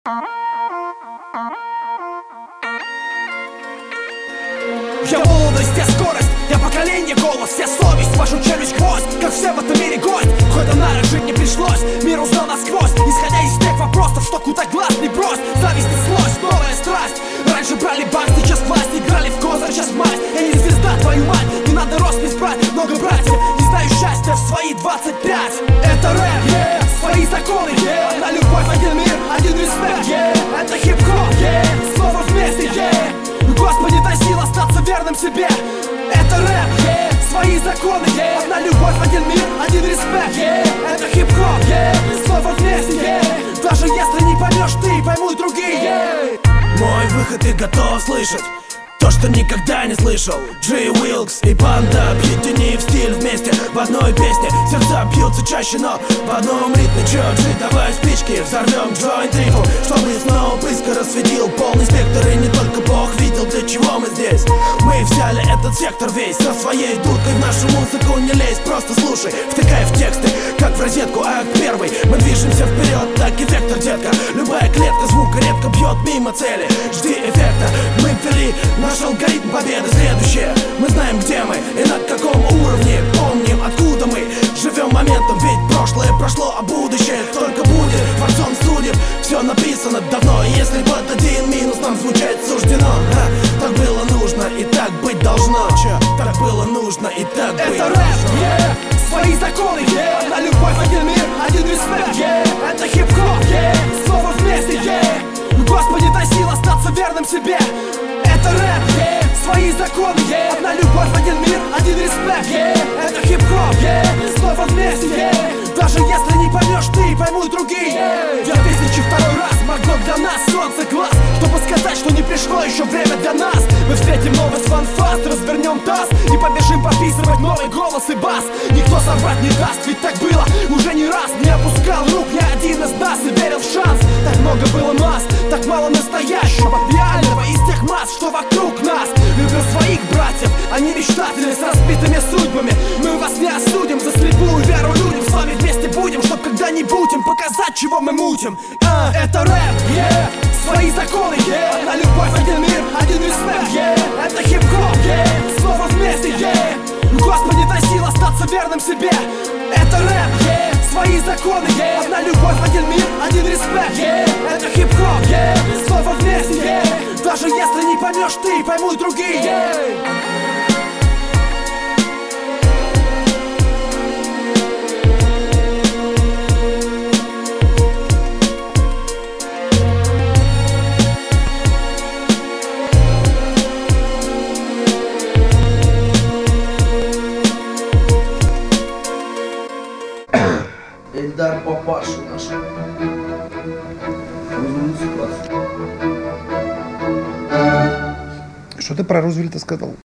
Я молодость, я скорость, я поколение голос, я совесть, вашу челюсть гвоздь, как все в этом мире гость. Хоть до нарок жить не пришлось, мир узнал насквозь, исходя из тех вопросов, что куда глаз не брось. Зависть и злость, новая страсть. Раньше брали бак, сейчас власть, играли в козырь, сейчас мать. Я не звезда, твою мать, не надо роспись брать. Много братьев, не знаю счастья в свои 25. Это рэп, yeah, свои законы, yeah. Одна любовь, один мир, один респект, yeah. Это хип-хоп, yeah, снова вместе, yeah. Господи, дай сил остаться верным себе. Это рэп, yeah, свои законы, yeah. Одна любовь, один мир, один респект, yeah. Это хип-хоп, yeah, снова вместе, yeah. Даже если не поймешь ты, поймут другие, yeah. Мой выход ты готов слышать то, что никогда не слышал. Джей Уилкс и банда, объедини в стиль вместе в одной песне. Сердца бьются чаще, но в одном ритме. Чё, Джей, давай спички, взорвем джойнт рифу, чтобы снова близко рассветил полный спектр. И не только Бог видел, для чего мы здесь. Мы взяли этот сектор весь, со своей дудкой в нашу музыку не лезь. Просто слушай, втыкай в тексты, как в розетку, акт первый. Мы движемся вперед, так и вектор, детка. Любая клетка звука редко бьет мимо цели. Жди эффекта, мы ввели наш алгоритм победы. Следующее, мы знаем, где мы и на каком уровне. Помним, откуда мы живем моментом, ведь прошлое прошло, а будущее только будет. Творцом судеб все написано давно, и если под один минус нам звучать суждено, так было нужно и так быть должно. Чё, так было нужно и так быть должно. Это рэп, yeah, свои законы, yeah. Одна любовь, один мир, один респект, yeah. Это хип-хоп, yeah, снова вместе, yeah. Господи, дай сил остаться верным себе. Это рэп, yeah, свои законы, yeah. Одна любовь, один мир, один респект, yeah. Это хип-хоп, yeah, снова вместе, yeah. Даже если не поймешь ты, поймут другие, yeah. 2002 раз, Марго для нас, солнце глаз, чтобы сказать, что не пришло еще время для нас. Мы встретим новый фан-фаст, развернем таз и побежим пописывать новый голос и бас. Никто соврать не даст, ведь так было уже не раз. Не опускал рук ни один из нас и верил в шанс. Так много было масс, так мало настоящего, реального из тех масс, что вокруг нас. Любим своих братьев, они мечтатели с разбитыми судьбами. Мы вас не осудим за слепую веру людям. С вами вместе будем, чтоб когда-нибудь им показать, чего мы мутим. Это рэп, yeah, свои законы, yeah. Одна любовь, один мир, один респект, yeah. Это хип-хоп, yeah, снова вместе, yeah. Господи, дай сил остаться верным себе. Это рэп, yeah, свои законы, yeah. Одна любовь, один мир, один респект, yeah. Это хип-хоп, yeah, снова вместе, yeah. Даже если не поймешь ты, поймут другие, yeah. Эльдар папашу наш. Що ти про Рузвельта сказав?